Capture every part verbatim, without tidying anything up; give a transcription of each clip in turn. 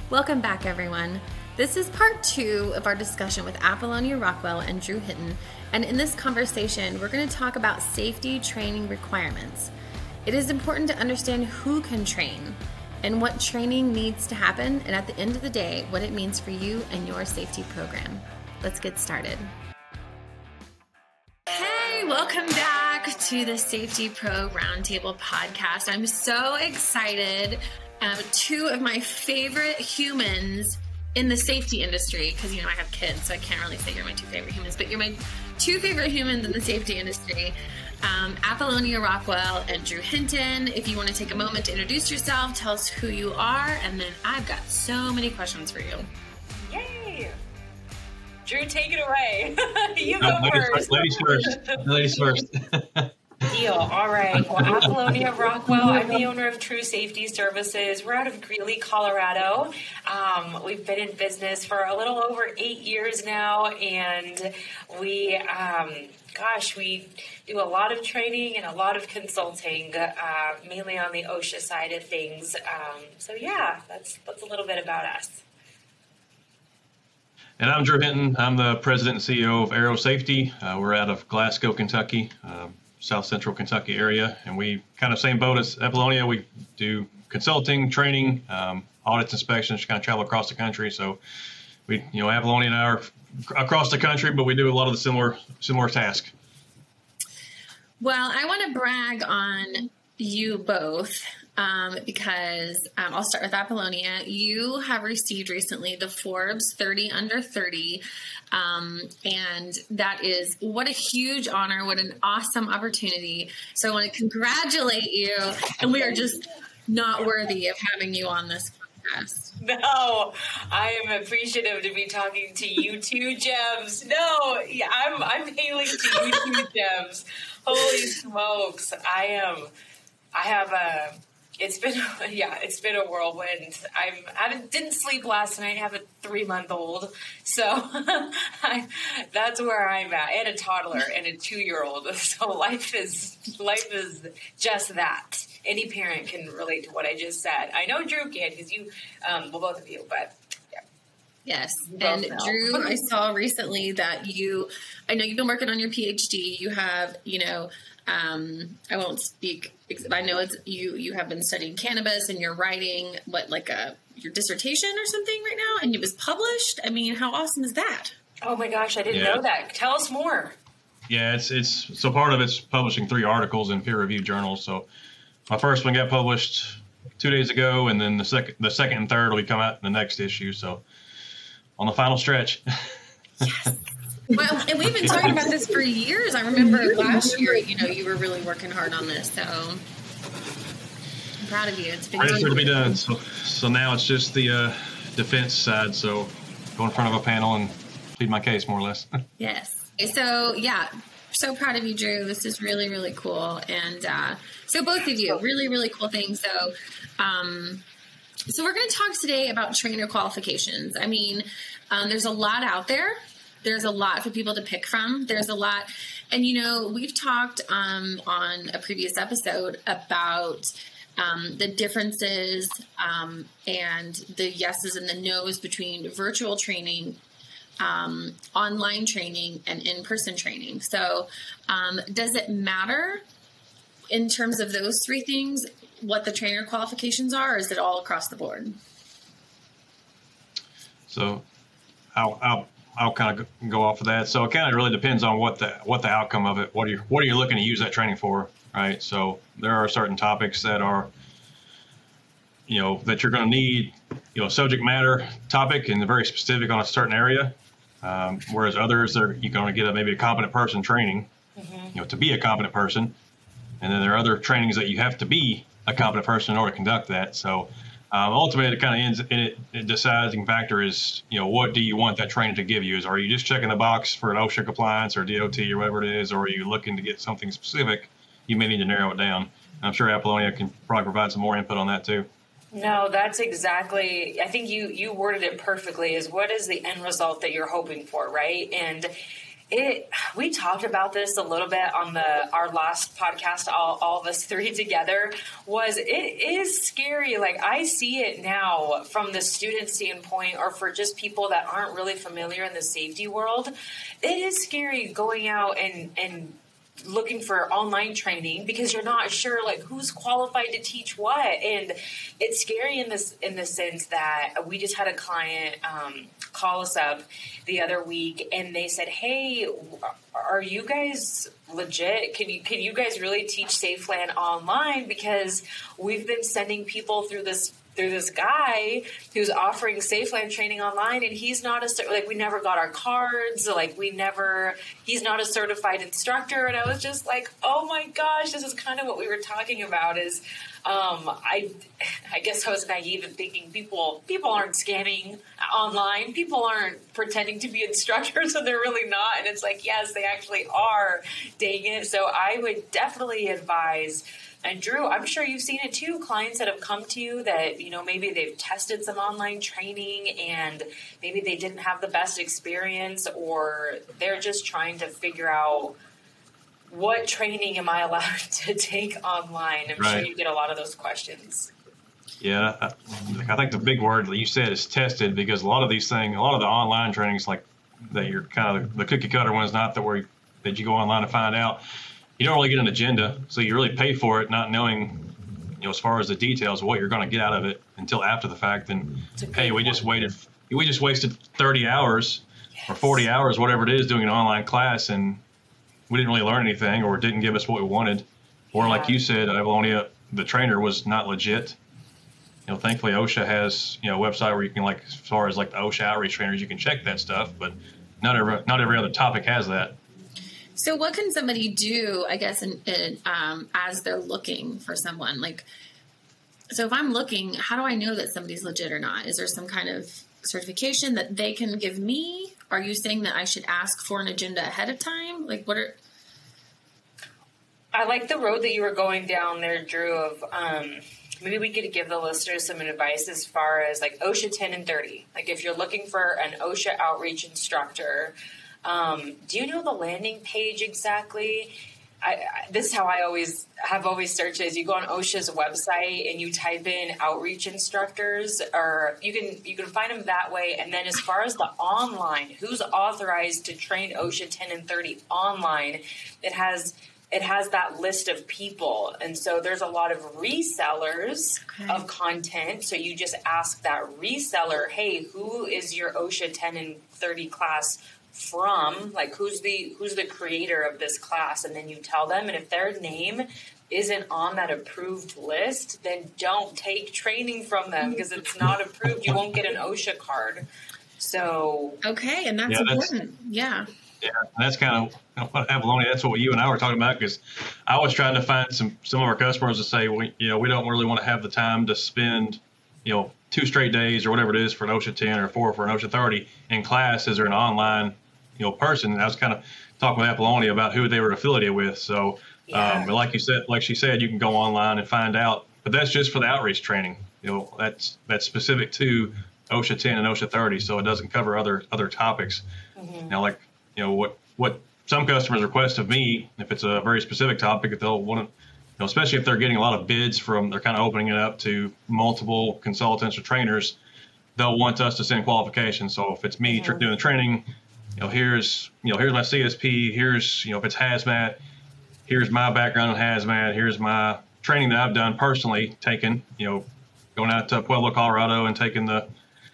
Welcome back, everyone. This is part two of our discussion with Apollonia Rockwell and Drew Hinton, and in this conversation, we're going to talk about safety training requirements. It is important to understand who can train and what training needs to happen, and at the end of the day, what it means for you and your safety program. Let's get started. Hey, welcome back to the Safety Pro Roundtable podcast. I'm so excited. Um, two of my favorite humans in the safety industry, because, you know, I have kids, so I can't really say you're my two favorite humans, but you're my two favorite humans in the safety industry, um, Apollonia Rockwell and Drew Hinton. If you want to take a moment to introduce yourself, tell us who you are, and then I've got so many questions for you. Yay! Drew, take it away. You no, go ladies first. Ladies first. Ladies first. Deal. All right. Well, Apollonia Rockwell, I'm the owner of True Safety Services. We're out of Greeley, Colorado. Um, we've been in business for a little over eight years now, and we, um, gosh, we do a lot of training and a lot of consulting, uh, mainly on the OSHA side of things. Um, so, yeah, that's that's a little bit about us. And I'm Drew Hinton. I'm the president and C E O of Aero Safety. Uh, we're out of Glasgow, Kentucky. Um, South Central Kentucky area, and we kind of same boat as Apollonia. We do consulting, training, um, audits, inspections, kind of travel across the country. So we, you know, Apollonia and I are across the country, but we do a lot of the similar similar tasks. Well, I want to brag on you both um, because um, I'll start with Apollonia. You have received recently the Forbes thirty under thirty. Um, and that is, what a huge honor, what an awesome opportunity. So I want to congratulate you, and we are just not worthy of having you on this podcast. No, I am appreciative to be talking to you two gems. No, yeah, I'm, I'm hailing to you two gems. Holy smokes. I am, I have a, It's been, yeah, it's been a whirlwind. I'm, I haven't, didn't sleep last night. I have a three-month-old, so I, that's where I'm at. And a toddler and a two-year-old. So life is, life is just that. Any parent can relate to what I just said. I know Drew can, because you, um, well, both of you, but yeah. Yes, and Drew, I saw recently that you, I know you've been working on your P H D. You have, you know, um, I won't speak. I know it's you. You have been studying cannabis, and you're writing what, like a your dissertation or something right now, and it was published. I mean, how awesome is that? Oh my gosh, I didn't yeah. know that. Tell us more. Yeah, it's it's so part of it's publishing three articles in peer-reviewed journals. So my first one got published two days ago, and then the second the second and third will be come out in the next issue. So on the final stretch. Yes. Well, and we've been talking about this for years. I remember last year, you know, you were really working hard on this. So I'm proud of you. It's been ready for it to be done. So, so now it's just the uh, defense side. So go in front of a panel and plead my case, more or less. Yes. So yeah, so proud of you, Drew. This is really, really cool. And uh, so both of you, really, really cool things. So, um, so we're going to talk today about trainer qualifications. I mean, um, there's a lot out there. There's a lot for people to pick from. There's a lot. And, you know, we've talked um, on a previous episode about um, the differences um, and the yeses and the nos between virtual training, um, online training, and in-person training. So um, does it matter in terms of those three things what the trainer qualifications are, or is it all across the board? So I'll, I'll I'll kind of go off of that. So it kind of really depends on what the what the outcome of it. What are you what are you looking to use that training for, right? So there are certain topics that are, you know, that you're going to need, you know, subject matter topic and very specific on a certain area. Um, whereas others, are you're going to get a, maybe a competent person training, mm-hmm. you know, to be a competent person. And then there are other trainings that you have to be a competent person in order to conduct that. So. Um, ultimately, it kind of ends in it. The deciding factor is, you know, what do you want that trainer to give you? Is are you just checking the box for an OSHA compliance or D O T or whatever it is, or are you looking to get something specific? You may need to narrow it down. I'm sure Apollonia can probably provide some more input on that too. No, that's exactly. I think you you worded it perfectly. Is what is the end result that you're hoping for, right? And It, we talked about this a little bit on the our last podcast, all, all of us three together, was it is scary. Like, I see it now from the student standpoint, or for just people that aren't really familiar in the safety world. It is scary going out and, and looking for online training because you're not sure, like, who's qualified to teach what. And it's scary in this in the sense that we just had a client um, call us up the other week, and they said, "Hey, are you guys legit? Can you can you guys really teach SafeLand online? Because we've been sending people through this through this guy who's offering SafeLand training online, and he's not a, like, we never got our cards, like, we never, he's not a certified instructor." And I was just like, oh my gosh, this is kind of what we were talking about is, um, I, I guess I was naive in thinking people, people aren't scamming online. People aren't pretending to be instructors, and they're really not. And it's like, yes, they actually are. Dang it. So I would definitely advise. And Drew, I'm sure you've seen it too, clients that have come to you that, you know, maybe they've tested some online training and maybe they didn't have the best experience, or they're just trying to figure out, what training am I allowed to take online? I'm right. sure you get a lot of those questions. Yeah, I, I think the big word that you said is tested, because a lot of these things, a lot of the online trainings, like that, you're kind of the cookie cutter ones, not that where that you go online to find out. You don't really get an agenda, so you really pay for it, not knowing, you know, as far as the details of what you're going to get out of it until after the fact. And hey, we just waited, we just wasted thirty hours yes. or forty hours, whatever it is, doing an online class, and we didn't really learn anything, or didn't give us what we wanted, or yeah. like you said, Apollonia, the trainer was not legit. You know, thankfully OSHA has, you know, a website where you can, like, as far as like the OSHA outreach trainers, you can check that stuff, but not every not every other topic has that. So what can somebody do, I guess, in, in, um, as they're looking for someone? Like, so if I'm looking, how do I know that somebody's legit or not? Is there some kind of certification that they can give me? Are you saying that I should ask for an agenda ahead of time? Like, what are... I like the road that you were going down there, Drew, of um, maybe we could give the listeners some advice as far as, like, OSHA ten and thirty. Like, if you're looking for an OSHA outreach instructor, Um, do you know the landing page exactly? I, I, this is how I always have always searched it. Is you go on OSHA's website and you type in outreach instructors, or you can you can find them that way. And then as far as the online, who's authorized to train OSHA ten and thirty online, it has it has that list of people. And so there's a lot of resellers okay. of content. So you just ask that reseller, hey, who is your OSHA ten and thirty class from? Like, who's the who's the creator of this class? And then you tell them, and if their name isn't on that approved list, then don't take training from them, because it's not approved. You won't get an OSHA card. So okay, and that's yeah, important. That's, yeah. Yeah, that's kind of what Apollonia. That's what you and I were talking about, because I was trying to find some some of our customers to say, we, you know, we don't really want to have the time to spend, you know, two straight days or whatever it is for an OSHA ten or four for an OSHA thirty in class. Is there an online, you know, person? And I was kind of talking with Apollonia about who they were affiliated with. So, yeah. um, but like you said, like she said, you can go online and find out. But that's just for the outreach training. You know, that's that's specific to OSHA ten and OSHA thirty, so it doesn't cover other other topics. Mm-hmm. Now, like, you know, what what some customers request of me, if it's a very specific topic, if they'll want to, you know, especially if they're getting a lot of bids from, they're kind of opening it up to multiple consultants or trainers, they'll want us to send qualifications. So if it's me mm-hmm. doing the training, you know, here's, you know, here's my C S P, here's, you know, if it's hazmat, here's my background in hazmat, here's my training that I've done personally, taken, you know, going out to Pueblo, Colorado and taking the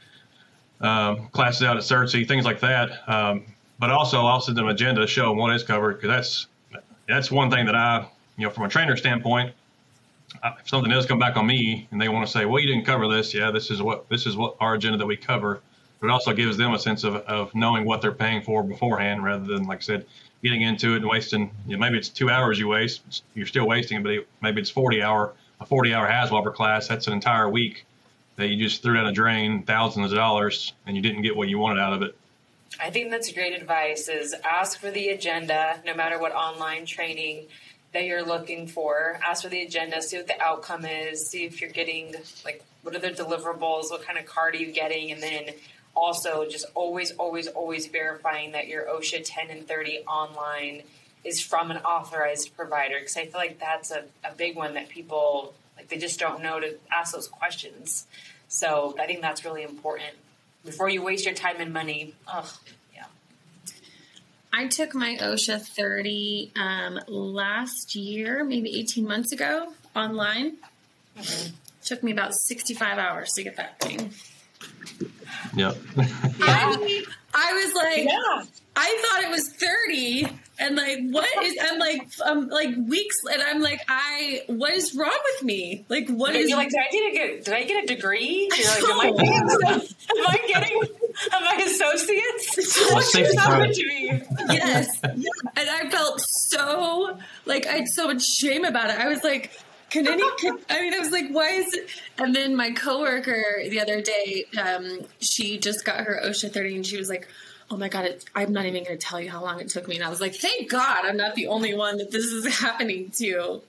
um, classes out at C E R T C, things like that. Um, but also I'll send them an agenda to show them what is covered, because that's, that's one thing that I, you know, from a trainer standpoint, if something does come back on me and they want to say, well, you didn't cover this. Yeah, this is what, this is what our agenda that we cover. But it also gives them a sense of, of knowing what they're paying for beforehand, rather than, like I said, getting into it and wasting, you know, maybe it's two hours you waste, you're still wasting it, but maybe it's forty hour, a forty hour HAZWOPER class. That's an entire week that you just threw down a drain, thousands of dollars, and you didn't get what you wanted out of it. I think that's great advice, is ask for the agenda, no matter what online training that you're looking for. Ask for the agenda, see what the outcome is, see if you're getting, like, what are the deliverables, what kind of card are you getting, and then also just always, always, always verifying that your OSHA ten and thirty online is from an authorized provider. Because I feel like that's a, a big one that people, like, they just don't know to ask those questions. So I think that's really important before you waste your time and money. Ugh, yeah. I took my OSHA thirty um, last year, maybe eighteen months ago, online. Mm-hmm. Took me about sixty-five hours to get that thing. Yep. I, I was like, yeah. I thought it was thirty, and like, what is? I'm like, um, like weeks, and I'm like, I, what is wrong with me? Like, what You're is? You're like, did I get a, did I get a degree? You're like, am I getting stuff? Am I getting? Am I associates? What's happened to me? Yes, and I felt so like I had so much shame about it. I was like. Can any? Can, I mean, I was like, "Why is it?" And then my coworker the other day, um, she just got her OSHA thirty, and she was like, "Oh my god, it, I'm not even going to tell you how long it took me." And I was like, "Thank God, I'm not the only one that this is happening to."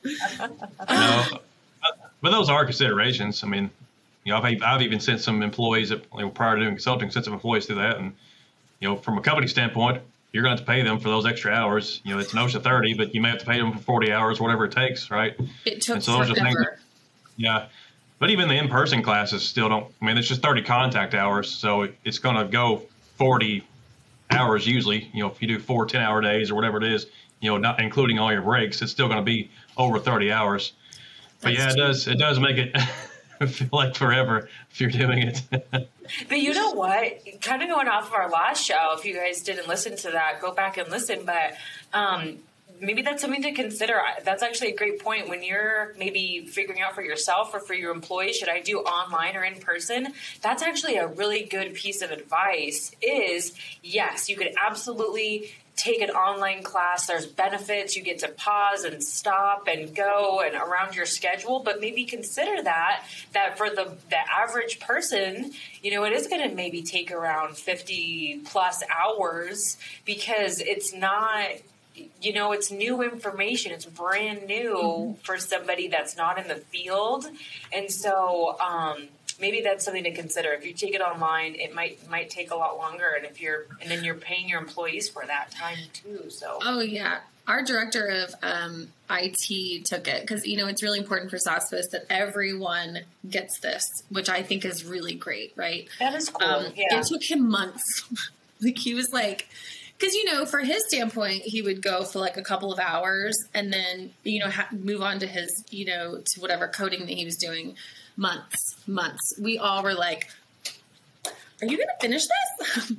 No, but those are considerations. I mean, you know, I've, I've even sent some employees that, you know, prior to doing consulting, sent some employees through that, and you know, from a company standpoint, you're going to have to pay them for those extra hours. You know, it's an OSHA thirty, but you may have to pay them for forty hours, whatever it takes, right? It took and so those forever. are things that, yeah. But even the in-person classes still don't, I mean, it's just thirty contact hours. So it, it's going to go forty hours usually. You know, if you do four ten-hour days or whatever it is, you know, not including all your breaks, it's still going to be over thirty hours. But That's yeah, it true. does, it does make it feel like forever if you're doing it. But you know what? Kind of going off of our last show, if you guys didn't listen to that, go back and listen. But um, maybe that's something to consider. That's actually a great point. When you're maybe figuring out for yourself or for your employees, should I do online or in person? That's actually a really good piece of advice is, yes, you could absolutely take an online class. There's benefits. You get to pause and stop and go and around your schedule, but maybe consider that, that for the, the average person, you know, it is going to maybe take around fifty plus hours because it's not, you know, it's new information. It's brand new mm-hmm. for somebody that's not in the field. And so, um, maybe that's something to consider. If you take it online, it might might take a lot longer, and if you're and then you're paying your employees for that time too. So oh yeah, our director of um, I T took it because you know it's really important for SOSPIS that everyone gets this, which I think is really great. Right? That is cool. Um, yeah, it took him months. Like he was like. Because, you know, for his standpoint, he would go for like a couple of hours and then, you know, ha- move on to his, you know, to whatever coding that he was doing. Months, months. We all were like, are you going to finish this?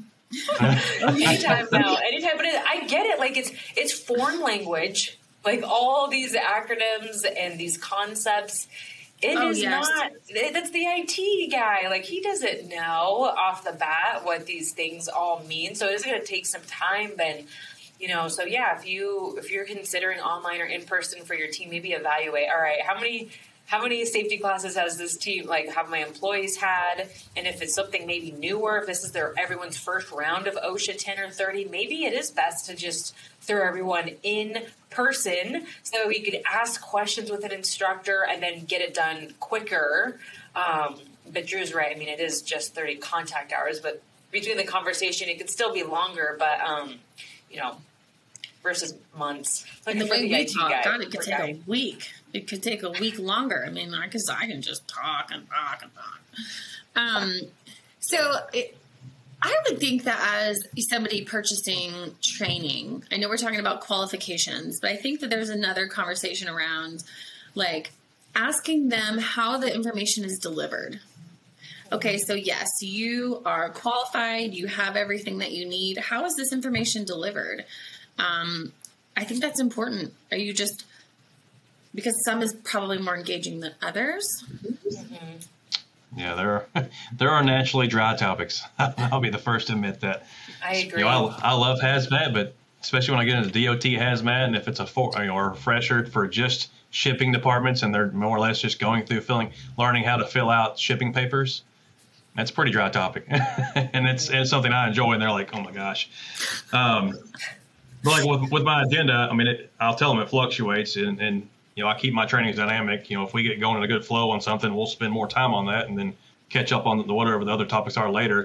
anytime now, anytime. But it, I get it. Like it's it's foreign language, like all these acronyms and these concepts. It oh, is yes. not, that's the I T guy. Like, he doesn't know off the bat what these things all mean. So it's going to take some time. Then, you know, so yeah, if you, if you're considering online or in person for your team, maybe evaluate, all right, how many, how many safety classes has this team, like, have my employees had? And if it's something maybe newer, if this is their, everyone's first round of OSHA ten or thirty, maybe it is best to just throw everyone in person so we could ask questions with an instructor and then get it done quicker. Um, but Drew's right. I mean, it is just thirty contact hours, but between the conversation, it could still be longer, but, um, you know, versus months. Like and the way the we talk, guy, God, it could take guy. a week. It could take a week longer. I mean, because I can just talk and talk and talk. Um, so it, I would think that as somebody purchasing training, I know we're talking about qualifications, but I think that there's another conversation around like asking them how the information is delivered. Okay, so yes, you are qualified, you have everything that you need. How is this information delivered? Um, I think that's important. Are you just, because some is probably more engaging than others. Mm-hmm. Yeah, there are there are naturally dry topics. I'll be the first to admit that. I agree. You know, I, I love hazmat, but especially when I get into D O T hazmat, and if it's a for, you know, or a refresher for just shipping departments, and they're more or less just going through filling, learning how to fill out shipping papers, that's a pretty dry topic, and it's it's something I enjoy. And they're like, oh my gosh. Um, but like with with my agenda, I mean, it, I'll tell them it fluctuates, and and. You know, I keep my trainings dynamic. You know, if we get going in a good flow on something, we'll spend more time on that and then catch up on the whatever the other topics are later.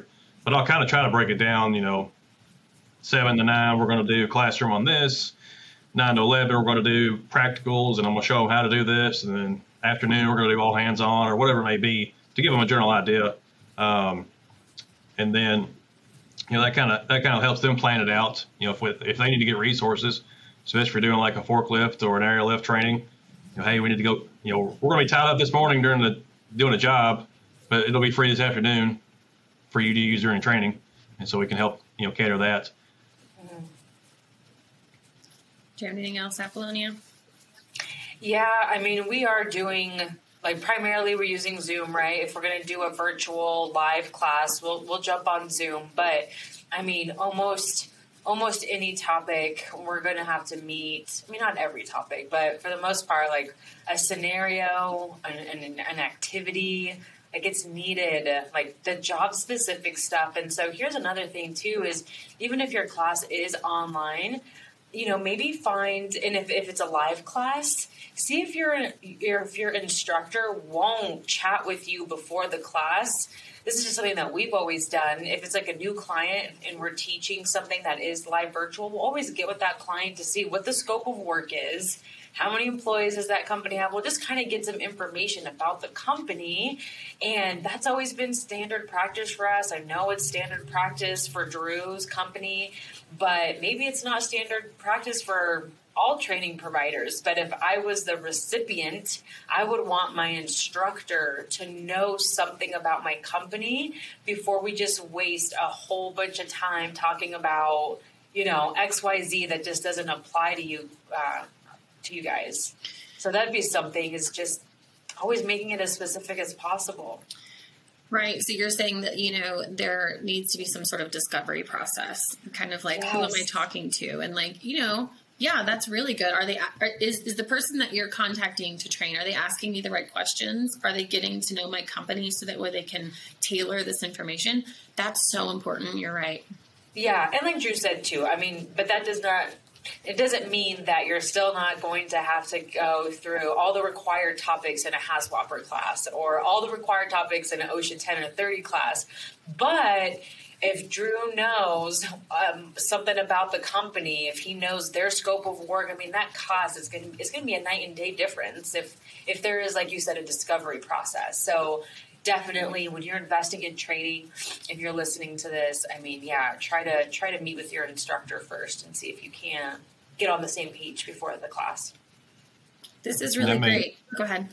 but I'll kind of try to break it down, you know, seven to nine, we're going to do classroom on this. nine to eleven, we're going to do practicals, and I'm going to show them how to do this. And then afternoon, we're going to do all hands on or whatever it may be to give them a general idea. Um, and then, you know, that kind of that kind of helps them plan it out. You know, if we, if they need to get resources, especially if you're doing like a forklift or an aerial lift training, you know, hey, we need to go. You know, we're going to be tied up this morning during the doing a job, but it'll be free this afternoon for you to use during training, and so we can help, you know, cater that. Mm-hmm. Do you have anything else, Apollonia? Yeah, I mean, we are doing, like, primarily we're using Zoom, right? If we're going to do a virtual live class, we'll we'll jump on Zoom. But, I mean, almost almost any topic we're going to have to meet. I mean, not every topic, but for the most part, like a scenario, an, an, an activity, like it's needed, like the job-specific stuff. And so here's another thing, too, is even if your class is online, you know, maybe find, and if, if it's a live class, see if your if your instructor won't chat with you before the class. This is just something that we've always done. If it's like a new client and we're teaching something that is live virtual, we'll always get with that client to see what the scope of work is. How many employees does that company have? We'll just kind of get some information about the company. And that's always been standard practice for us. I know it's standard practice for Drew's company, but maybe it's not standard practice for all training providers. But if I was the recipient, I would want my instructor to know something about my company before we just waste a whole bunch of time talking about, you know, X Y Z that just doesn't apply to you, uh, to you guys. So that'd be something, is just always making it as specific as possible. Right. So you're saying that, you know, there needs to be some sort of discovery process, kind of like, yes, who am I talking to? And like, you know, yeah, that's really good. Are they, are, is, is the person that you're contacting to train, are they asking me the right questions? Are they getting to know my company so that way they can tailor this information? That's so important. You're right. Yeah. And like Drew said too, I mean, but that does not, it doesn't mean that you're still not going to have to go through all the required topics in a HAZWOPER class or all the required topics in an OSHA ten or thirty class. But if Drew knows um, something about the company, if he knows their scope of work, I mean, that class is going to, it's going to be a night and day difference if, if there is, like you said, a discovery process. So definitely when you're investing in training, if you're listening to this, I mean, yeah, try to try to meet with your instructor first and see if you can get on the same page before the class. This is really may, great. Go ahead.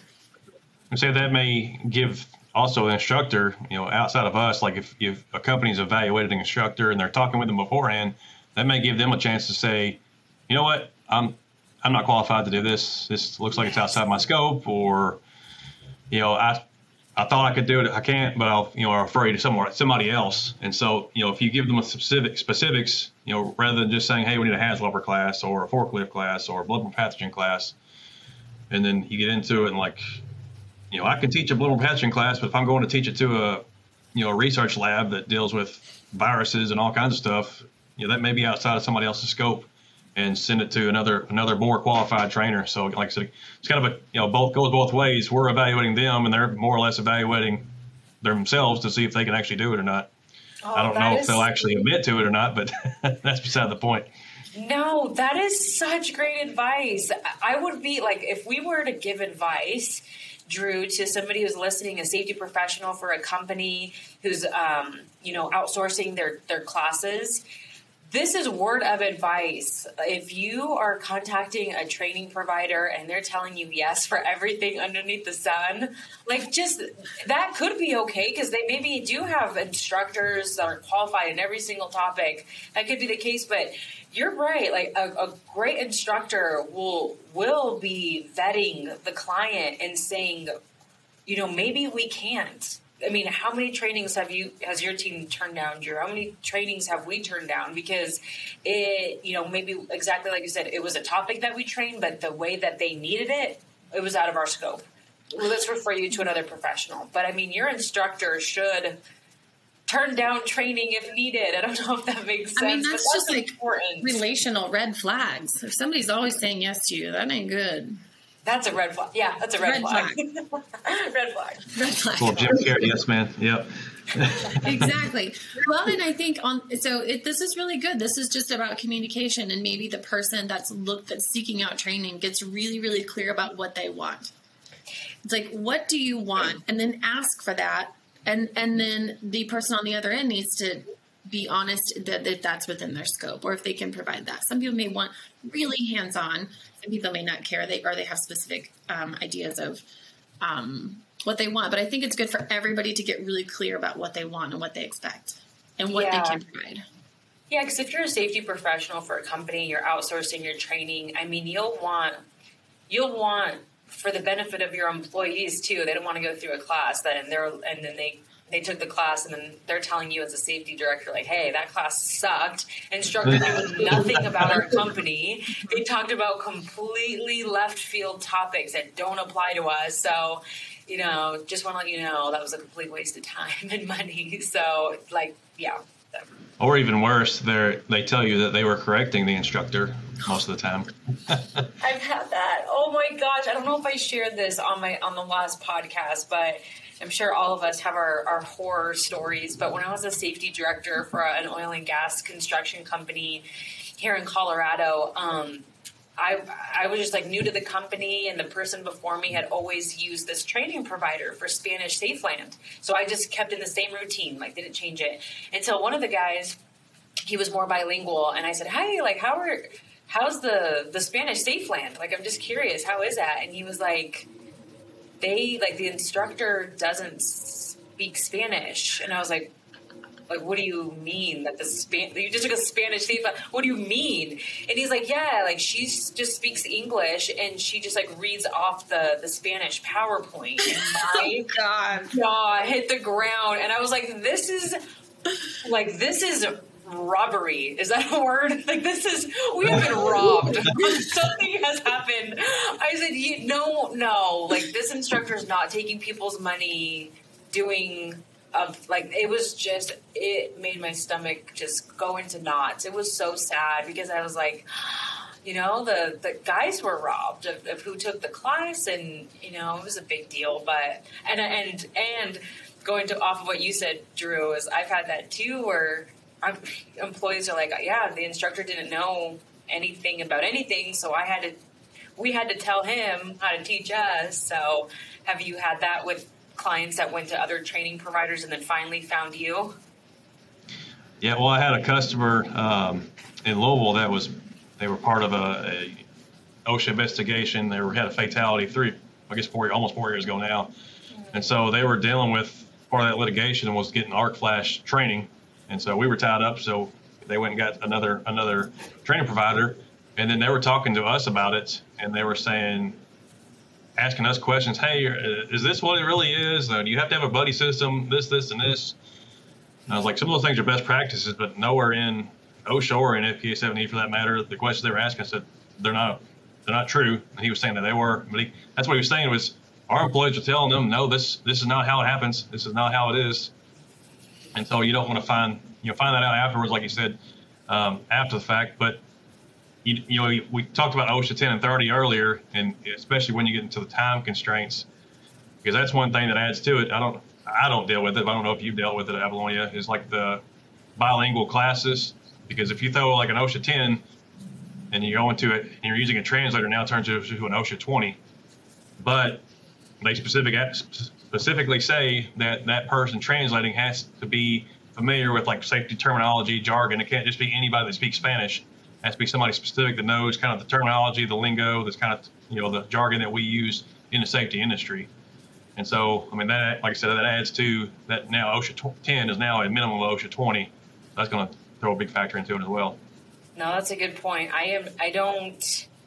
I say that may give also an instructor, you know, outside of us, like if, if a company's evaluated an instructor and they're talking with them beforehand, that may give them a chance to say, you know what, I'm I'm not qualified to do this. This looks like it's outside my scope, or, you know, I I thought I could do it. I can't, but I'll, you know, are afraid of somewhere, somebody else. And so, you know, if you give them a specific specifics, you know, rather than just saying, hey, we need a HAZWOPER class or a forklift class or a bloodborne pathogen class, and then you get into it and like, you know, I can teach a bloodborne pathogen class, but if I'm going to teach it to a, you know, a research lab that deals with viruses and all kinds of stuff, you know, that may be outside of somebody else's scope, and send it to another another more qualified trainer. So like I said, it's kind of a, you know, both goes both ways. We're evaluating them and they're more or less evaluating themselves to see if they can actually do it or not. Oh, I don't know is... if they'll actually admit to it or not, but that's beside the point. No, that is such great advice. I would be like, if we were to give advice, Drew, to somebody who's listening, a safety professional for a company who's, um, you know, outsourcing their, their classes, this is word of advice. If you are contacting a training provider and they're telling you yes for everything underneath the sun, like just that could be okay because they maybe do have instructors that are qualified in every single topic. That could be the case, but you're right. Like a, a great instructor will will be vetting the client and saying, you know, maybe we can't. I mean, how many trainings have you, has your team turned down, Drew? How many trainings have we turned down? Because it, you know, maybe exactly like you said, it was a topic that we trained, but the way that they needed it, it was out of our scope. Well, let's refer you to another professional. But I mean, your instructor should turn down training if needed. I don't know if that makes sense. I mean, that's, that's just important. Like relational red flags. If somebody's always saying yes to you, that ain't good. That's a red flag. Yeah, that's a red, red flag. flag. Red flag. Red flag. Well, Jim Carrey, yes, man. Yep. Exactly. Well, and I think on so it, this is really good. This is just about communication, and maybe the person that's look that's seeking out training gets really, really clear about what they want. It's like, what do you want? And then ask for that, and and then the person on the other end needs to be honest that if that's within their scope or if they can provide that. Some people may want really hands-on. Some people may not care. They or they have specific um, ideas of. Um, what they want, but I think it's good for everybody to get really clear about what they want and what they expect and what Yeah. they can provide. Yeah, because if you're a safety professional for a company, you're outsourcing your training. I mean, you'll want you'll want for the benefit of your employees too. They don't want to go through a class that and they're and then they they took the class and then they're telling you as a safety director, like, hey, that class sucked. Instructor knew nothing about our company. They talked about completely left field topics that don't apply to us. So, you know, just want to let you know that was a complete waste of time and money. So, like, yeah. Or even worse, they they tell you that they were correcting the instructor most of the time. I've had that. Oh my gosh. I don't know if I shared this on my on the last podcast, but I'm sure all of us have our, our horror stories. But when I was a safety director for an oil and gas construction company here in Colorado, um, I I was just like new to the company, and the person before me had always used this training provider for Spanish Safeland. So I just kept in the same routine, like didn't change it until one of the guys, he was more bilingual, and I said, "Hey, like how are how's the the Spanish Safeland? Like I'm just curious, how is that?" And he was like, "They like the instructor doesn't speak Spanish," and I was like. Like, what do you mean that the Span- you just took a Spanish thief? What do you mean? And he's like, yeah, like she just speaks English and she just like reads off the, the Spanish PowerPoint. And my Oh, God. jaw hit the ground. And I was like, this is like, this is robbery. Is that a word? Like, this is, we have been robbed. Something has happened. I said, you, no, no, like this instructor is not taking people's money doing Of like it was just it made my stomach just go into knots. It was so sad because I was like, you know, the the guys were robbed of, of who took the class, and you know it was a big deal. But and and and going to off of what you said, Drew, is I've had that too, where I'm, employees are like, yeah, the instructor didn't know anything about anything, so I had to we had to tell him how to teach us. So have you had that with clients that went to other training providers and then finally found you? Yeah, well, I had a customer um, in Louisville that was, they were part of a, a OSHA investigation. They were, had a fatality three, I guess four, almost four years ago now. And so they were dealing with part of that litigation and was getting arc flash training. And so we were tied up. So they went and got another, another training provider. And then they were talking to us about it. And they were saying, asking us questions. Hey, is this what it really is? Uh, do you have to have a buddy system? This, this, and this. And I was like, some of those things are best practices, but nowhere in OSHA or in F P A seven E for that matter, the questions they were asking said they're not, they're not true. And he was saying that they were, but he, that's what he was saying was our employees are telling them, no, this, this is not how it happens. This is not how it is. And so you don't want to find, you know, find that out afterwards, like you said, um, after the fact. But You, you know, we talked about OSHA ten and thirty earlier, and especially when you get into the time constraints, because that's one thing that adds to it. I don't, I don't deal with it. But I don't know if you've dealt with it at Avalonia. Is like the bilingual classes, because if you throw like an OSHA ten, and you go into it and you're using a translator, now it turns into an OSHA twenty. But they specific specifically say that that person translating has to be familiar with like safety terminology, jargon. It can't just be anybody that speaks Spanish. Has to be somebody specific that knows kind of the terminology, the lingo, that's kind of, you know, the jargon that we use in the safety industry. And so, I mean, that, like I said, that adds to that now OSHA ten is now a minimum of OSHA twenty. That's going to throw a big factor into it as well. No, that's a good point. I am, I don't,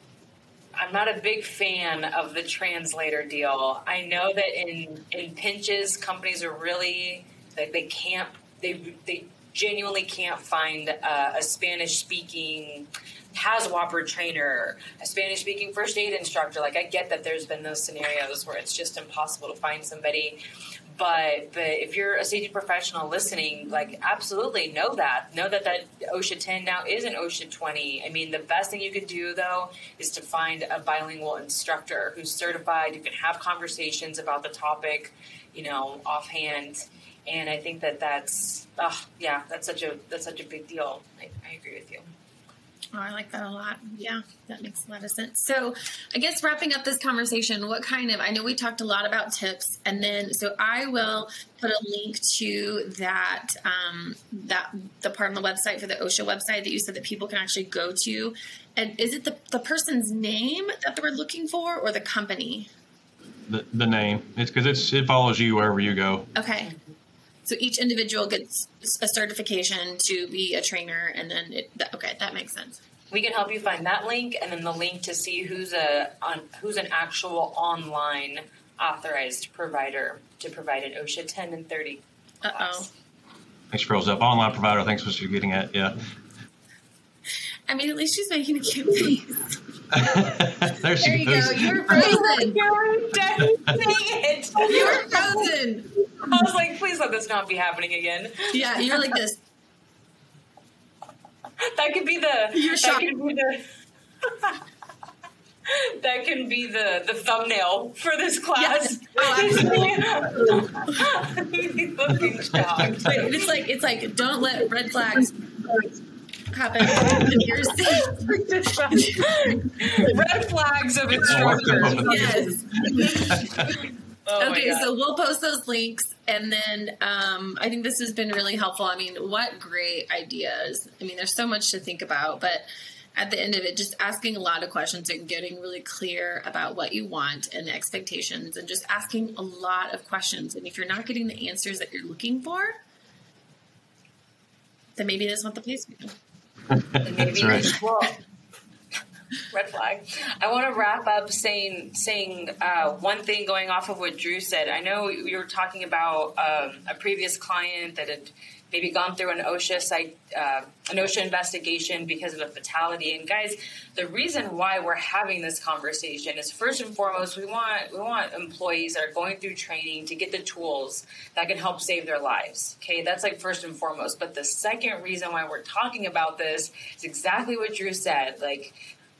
I'm not a big fan of the translator deal. I know that in, in pinches, companies are really, like they can't, they, they, genuinely can't find uh, a Spanish-speaking P A S W A P R trainer, a Spanish-speaking first aid instructor. Like, I get that there's been those scenarios where it's just impossible to find somebody. But but if you're a safety professional listening, like, absolutely know that. Know that that OSHA ten now is an OSHA twenty. I mean, the best thing you could do, though, is to find a bilingual instructor who's certified. You can have conversations about the topic, you know, offhand. And I think that that's, oh, yeah, that's such a that's such a big deal. I, I agree with you. Oh, I like that a lot. Yeah, that makes a lot of sense. So I guess wrapping up this conversation, what kind of, I know we talked a lot about tips, and then, so I will put a link to that, um, that the part on the website for the OSHA website that you said that people can actually go to. And is it the, the person's name that we're looking for, or the company? The, the name. It's because it's it follows you wherever you go. Okay. So each individual gets a certification to be a trainer, and then it, okay, that makes sense. We can help you find that link, and then the link to see who's a on who's an actual online authorized provider to provide an OSHA ten and thirty class. Uh oh. Thanks for up. Online provider. Thanks for what you're getting at. Yeah. I mean, at least she's making a cute face. there she there you goes. go. You're frozen. Dang it. You're frozen. I was like, please let this not be happening again. Yeah, you're like this. That could be the. You're that shocked. could be the. That can be the, the thumbnail for this class. Yes. Oh, absolutely. Looking shocked. Wait, it's like it's like don't let red flags happen. Here's red flags of instructors. Yes. Oh okay, so we'll post those links, and then um, I think this has been really helpful. I mean, what great ideas. I mean, there's so much to think about, but at the end of it, just asking a lot of questions and getting really clear about what you want and the expectations, and just asking a lot of questions. And if you're not getting the answers that you're looking for, then maybe that's not the place for you. And maybe That's right. well, red flag. I want to wrap up saying saying uh, one thing going off of what Drew said. I know you were talking about um, a previous client that had maybe gone through an OSHA site, uh, an OSHA investigation because of a fatality. And guys, the reason why we're having this conversation is first and foremost, we want we want employees that are going through training to get the tools that can help save their lives. Okay, that's like first and foremost. But the second reason why we're talking about this is exactly what Drew said. Like,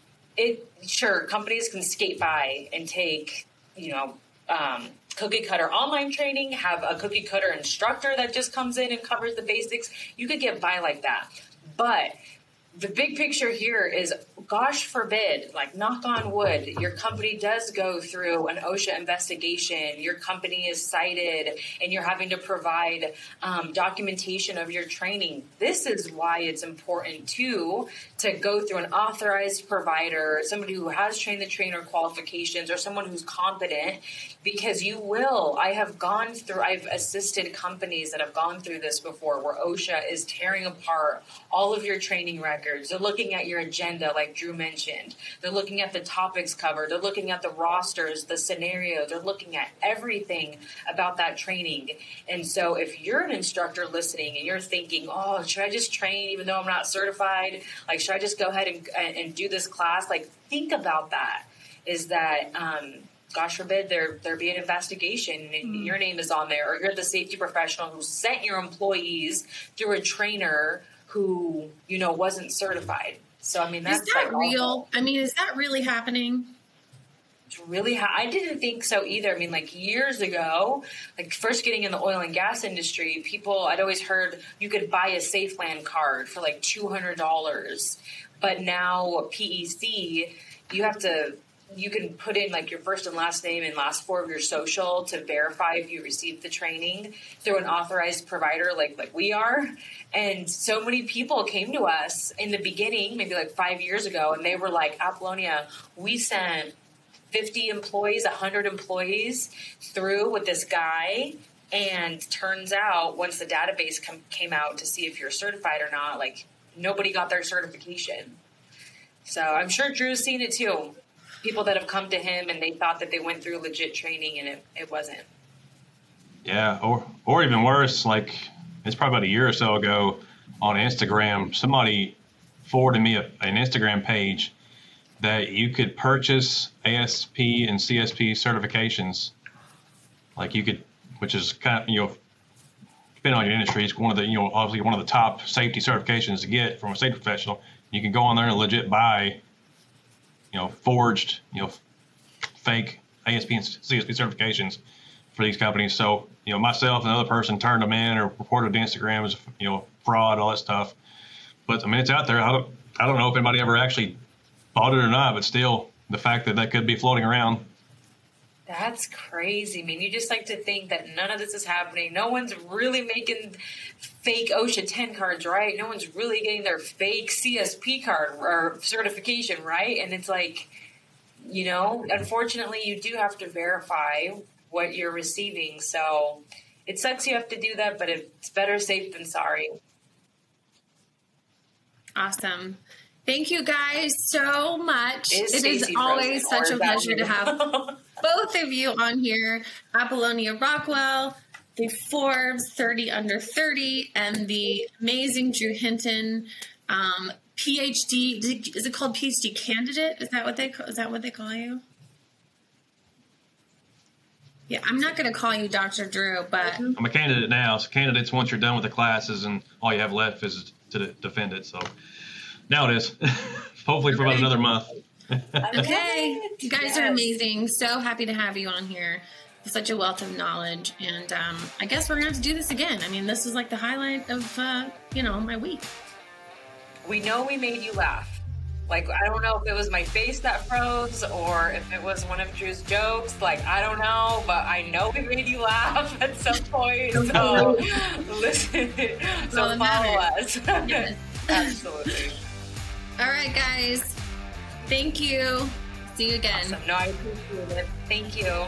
it sure companies can skate by and take, you know, um, cookie cutter online training, have a cookie cutter instructor that just comes in and covers the basics. You could get by like that. But the big picture here is, gosh forbid, like knock on wood, your company does go through an OSHA investigation, your company is cited, and you're having to provide um, documentation of your training. This is why it's important too to go through an authorized provider, somebody who has trained the trainer qualifications, or someone who's competent, because you will. I have gone through, I've assisted companies that have gone through this before, where OSHA is tearing apart all of your training records. They're looking at your agenda, like Drew mentioned. They're looking at the topics covered. They're looking at the rosters, the scenarios. They're looking at everything about that training. And so if you're an instructor listening and you're thinking, oh, should I just train even though I'm not certified? Like, should I just go ahead and, and do this class? Like, think about that. Is that, um, gosh forbid, there there be an investigation and mm-hmm. your name is on there, or you're the safety professional who sent your employees through a trainer who, you know, wasn't certified. So, I mean, that's is that like real? awful. I mean, is that really happening? It's really, ha- I didn't think so either. I mean, like years ago, like first getting in the oil and gas industry, people, I'd always heard you could buy a SafeLand card for like two hundred dollars. But now P E C, you have to, you can put in like your first and last name and last four of your social to verify if you received the training through an authorized provider like like we are. And so many people came to us in the beginning, maybe like five years ago, and they were like, Apollonia, we sent fifty employees, one hundred employees through with this guy. And turns out once the database com- came out to see if you're certified or not, like nobody got their certification. So I'm sure Drew's seen it too. People that have come to him and they thought that they went through legit training and it, it wasn't. Yeah, or or even worse, like it's probably about a year or so ago on Instagram, somebody forwarded me a, an Instagram page that you could purchase A S P and C S P certifications. Like you could, which is kind of, you know, depending on your industry, it's one of the, you know, obviously one of the top safety certifications to get from a safety professional. You can go on there and legit buy, you know, forged, you know, fake A S P and C S P certifications for these companies. So, you know, myself and another person turned them in or reported to Instagram as, you know, fraud, all that stuff. But I mean, it's out there. I don't, I don't know if anybody ever actually bought it or not, but still the fact that that could be floating around. That's crazy. I mean, you just like to think that none of this is happening. No one's really making fake OSHA ten cards, right? No one's really getting their fake C S P card or certification, right? And it's like, you know, unfortunately, you do have to verify what you're receiving. So it sucks you have to do that, but it's better safe than sorry. Awesome. Thank you guys so much. Is it is Stacey always frozen, such or a is that pleasure to you? have both of you on here. Apollonia Rockwell, the Forbes thirty under thirty, and the amazing Drew Hinton, um, PhD. Is it called PhD candidate? Is that what they is that what they call you? Yeah, I'm not going to call you Doctor Drew, but I'm a candidate now. So candidates, once you're done with the classes and all you have left is to defend it. So now it is. Hopefully for about another month. okay. You guys Yes. are amazing. So happy to have you on here. Such a wealth of knowledge. And um, I guess we're going to have to do this again. I mean, this is like the highlight of, uh, you know, my week. We know we made you laugh. Like, I don't know if it was my face that froze or if it was one of Drew's jokes. Like, I don't know, but I know we made you laugh at some point. So, listen, so all that follow matters. us. Yes. Absolutely. All right, guys. Thank you. See you again. Awesome. No, I appreciate it. Thank you.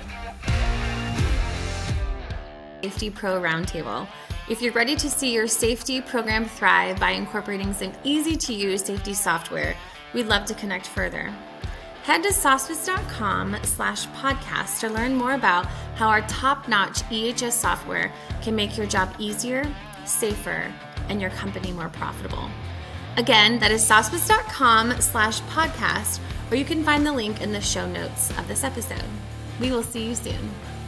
Safety Pro Roundtable. If you're ready to see your safety program thrive by incorporating some easy-to-use safety software, we'd love to connect further. Head to sospas.com slash podcast to learn more about how our top-notch E H S software can make your job easier, safer, and your company more profitable. Again, that is sospas.com slash podcast, or you can find the link in the show notes of this episode. We will see you soon.